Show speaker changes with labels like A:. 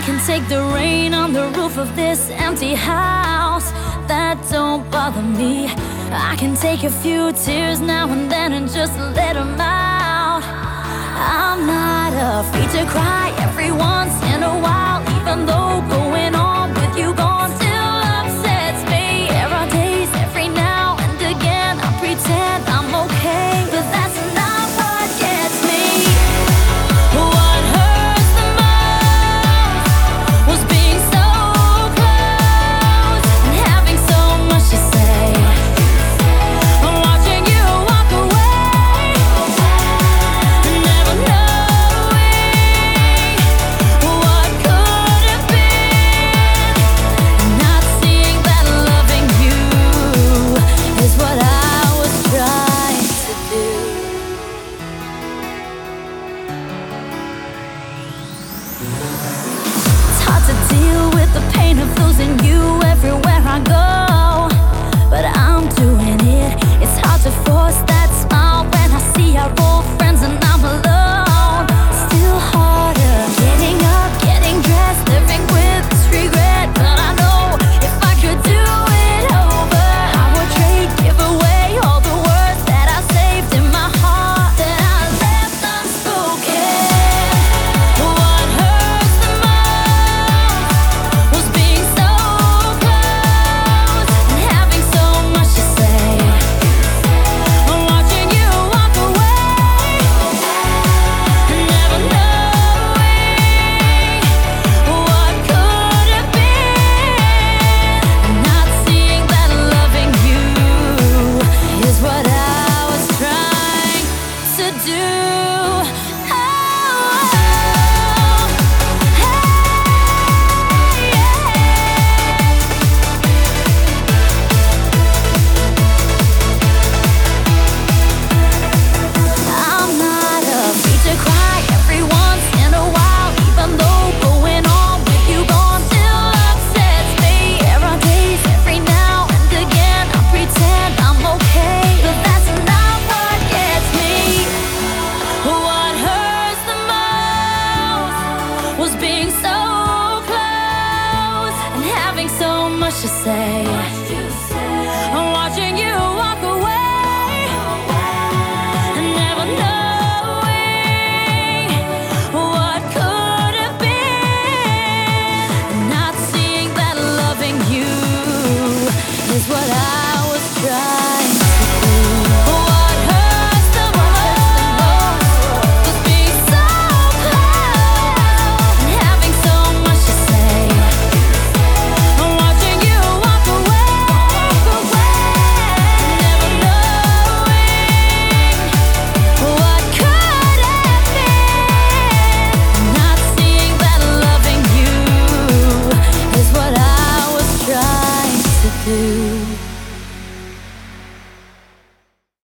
A: can take the rain on the roof of this empty house. That don't bother me. I can take a few tears now and then and just let them out. I'm not afraid to cry every once in a while, even though going on with you gone still upsets me. There are days every now and again I pretend I'm okay, but that's not what gets me. What hurts the most was being so close and having so much to say. I'm watching you walk away, never knowing what could have been. Not seeing that loving you is what I was trying to do. It's hard to deal with the pain of losing you everywhere I go, but I'm doing it. It's hard to force that smile when I see our old friends and I'm alone. Still harder getting up, getting dressed, living with this regret. But I know if I could do it over, I would trade, give away all the words that I saved in my heart, that I left unspoken. What hurts the most was being so close and having so much to say. I'm watching you walk away, never knowing what could have been. Not seeing that loving you is what I was trying to do. Oh, I'm not afraid to cry every once in a while, even though going on with you gone still upsets me. There are days every now and again I pretend I'm okay, but that's not what gets me. What hurts the most was being so close and having so much to say.